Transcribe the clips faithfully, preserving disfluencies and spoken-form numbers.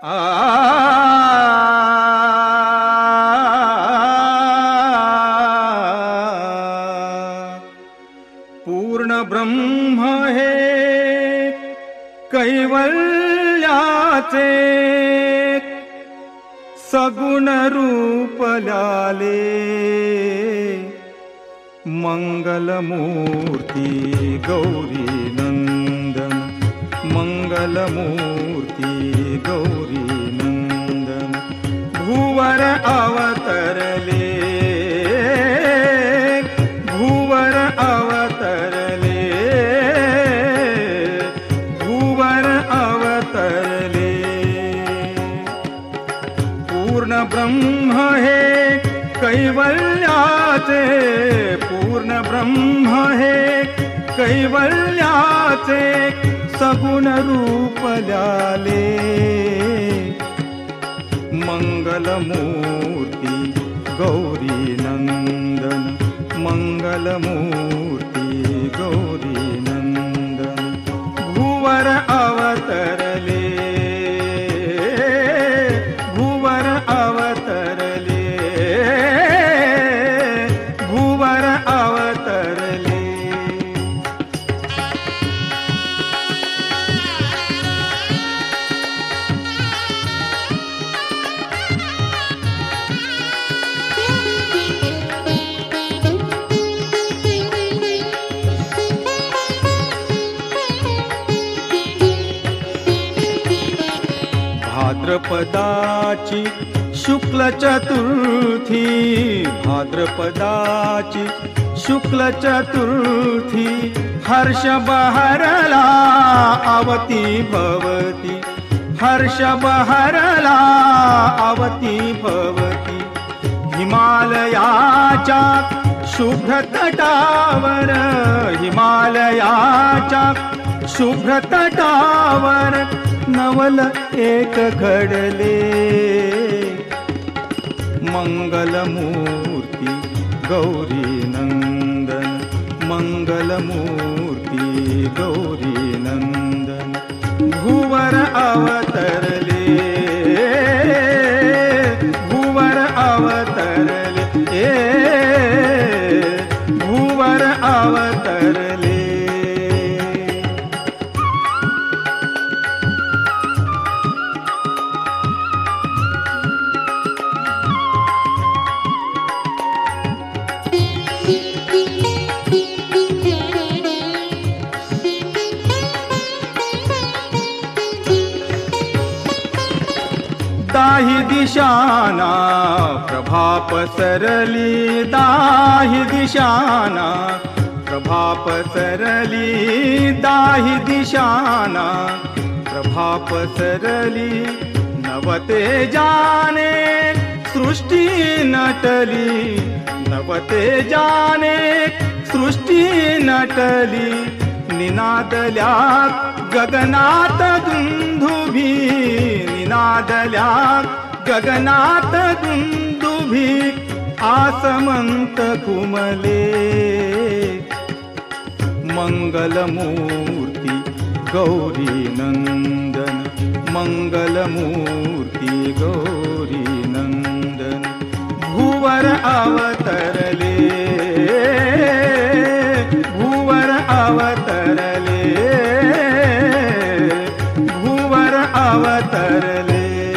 आ पूर्ण ब्रह्म हे कैवल्याचे सगुण रूपल्याले मंगलमूर्ती गौरी नंदन मंगलमूर्ती गौरी नंदन भुवर अवतरले भुवर अवतरले भुवर अवतरले पूर्ण ब्रह्म हे कैवल्याचे पूर्ण ब्रह्म हे कैवल्याचे सगुण रूपल्याले मंगलमूर्ती गौरी नंदन मंगलमूर्ती गौरी नंदन भुवर अवतरले भुवर अवतरले भुवर अवतरले भाद्रपदाची शुक्ल चतुर्थी भाद्रपदाची शुक्ल चतुर्थी हर्ष बहरला अवती भवती हर्ष बहरला अवती भवती हिमालयाच्या शुभ्र तटावर हिमालयाच्या शुभ्र तटावर नवल एक घडले मंगलमूर्ती गौरी नंदन मंगलमूर्ती गौरी नंदन भुवर अवतरले भुवर अवतरले भुवर अवतरले दाही दिशाना प्रभा पसरली दाही दिशाना प्रभा पसरली दाही दिशाना प्रभा पसरली नवते जाने सृष्टी नटली नवते जाने सृष्टी नटली निनादल्या गगनात दुंदुभी निनादल्या गगनात दुंदुभी आसमंत घुमले मंगलमूर्ती गौरी नंदन मंगलमूर्ती गौरी नंदन भुवर अवतरले भुवर अवतरले भुवर अवतरले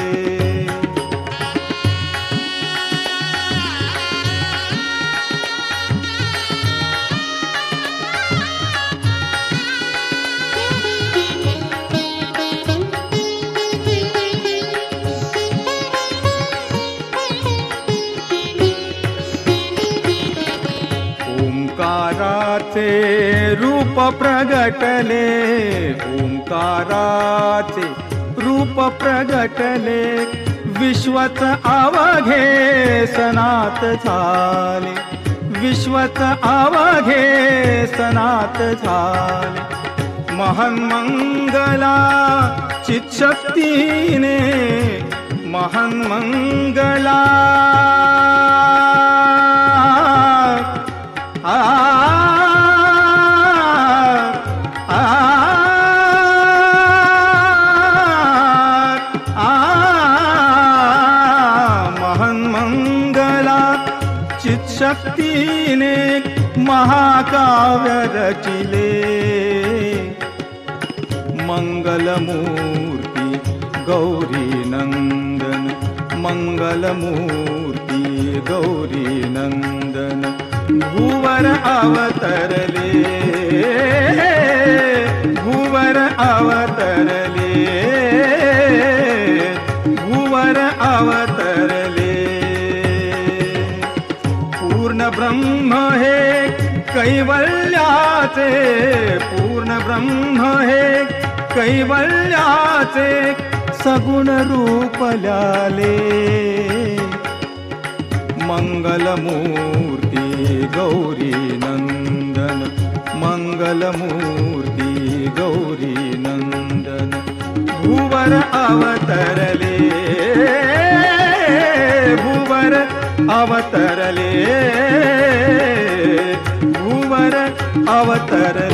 ओंकाराचे रूप प्रगटले ओंकाराचे रूप प्रगटले विश्वच अवघे सनात झाले विश्वच अवघे सनात झाले महान मंगला चित्शक्तीने महान मंगला आ आ आ मंगला चित्शक्तीने महाकाव्य रचिले मंगलमूर्ती गौरी नंदन मंगलमूर्ती गौरी नंदन भूवर अवतरले भूवर अवतरले भूवर अवतरले पूर्ण ब्रह्म हे कैवल्याचे पूर्ण ब्रह्म हे कैवल्याचे सगुण रूप ल्याले मंगलमूर्ती गौरी नंदन मंगलमूर्ती गौरी नंदन भूवर अवतरले भूवर अवतरले भूवर अवतरले